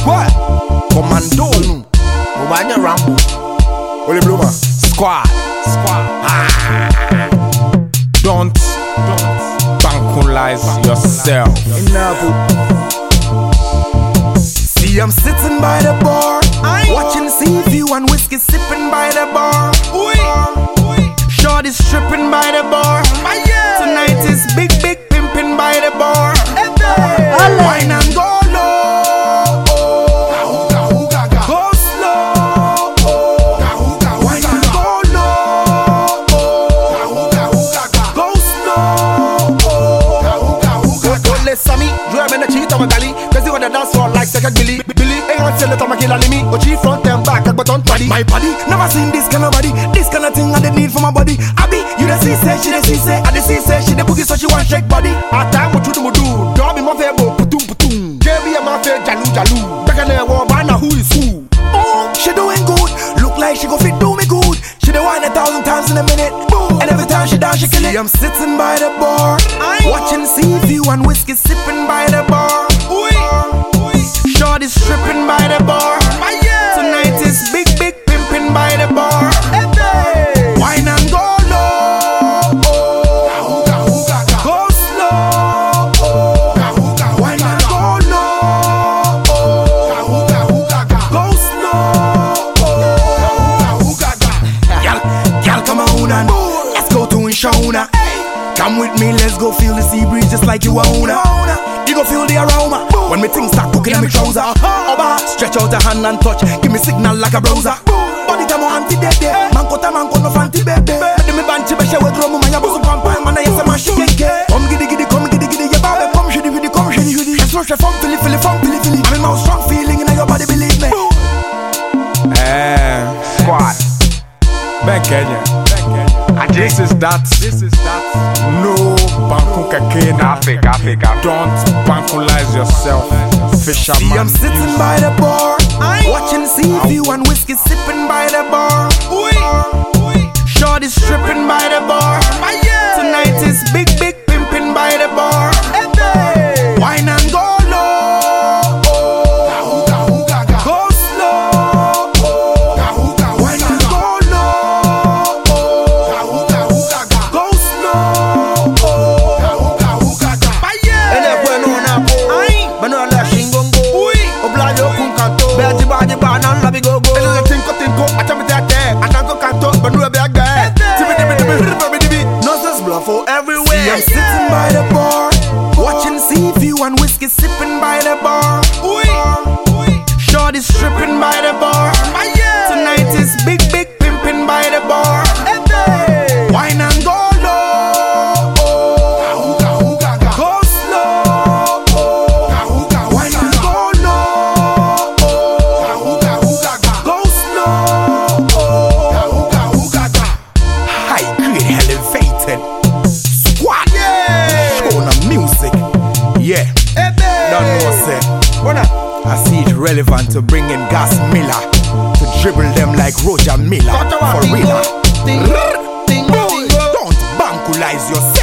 What? Commando. Mubanya Rambo. Ole Bluma. Squad. Don't bankulize yourself. See, I'm sitting by the bar, watching sea view and whiskey sipping by the bar. Shorty stripping by the bar. Tonight is big pimping by the bar. Wine and go low, go slow. Wine and go low, go slow. Let Sammy, you have been a cheat on my galley. Cause you want to dance for like second Billy. Ain't gonna tell it on my killer me. Go cheat front and back, but on body. My body, never seen this kind of body. This kind of thing I need for my body. Abby, you the see say, she the see say. I the see say, she the boogie so she want shake body. At time what you do, don't be my favorite, putum. JB my favorite, jalu. Back in there, man, who is who? Oh, she doing good. Look like she go fit do me good. She the wine 1,000 times in a minute. Boom. And every time she dance, she kill it. I'm sitting by the bar, watching sea view and whiskey sipping by the bar. Shorty stripping by the bar. Tonight is big pimping by the bar. Wine and go low, go slow. Wine and go low, go slow. Y'all come on and let's go to Inshona. Come with me, let's go feel the sea breeze just like you own her. You go feel the aroma when me things start cooking in me trouser. Oba, stretch out a hand and touch, give me signal like a browser. Body time anti-dede, man kota man kono fanti bebe. Mede me banchi be shewe dromu man ya bosu pampa man ya sema shigege. Come giddy, ya babe, come shidi. Let's rush a funk, fili. I'm in my strong feeling in your body, believe me. Squad. Back Kenya. This is that. No bankuka kena. Don't bankulize yourself. Fisherman. See, I'm sitting by the bar, watching sea view and whiskey sipping by the bar. Shorty stripping by the bar. Tonight is big pimping by the bar. Wine and go low, go slow. Wine and go low, go slow. Ele bueno na po, bano la shingongo. Oblayo kun kanto, beji bana la bigogo. Ele tinko, atami tete, atango kanto, bano be agbe. Nonsense bluffo everywhere. See, I'm sitting by the bar, watching sea view and whiskey sipping by the bar. Shorty stripping by the bar. Tonight is big pimping by the bar. Wine and go low, go slow. Wine and go low, go slow. High grade elevated squad. Showing the music. Yeah. Don't know say. I see it relevant to bring in Gas Miller to dribble them like Roger Miller. For real. Don't bankulize yourself.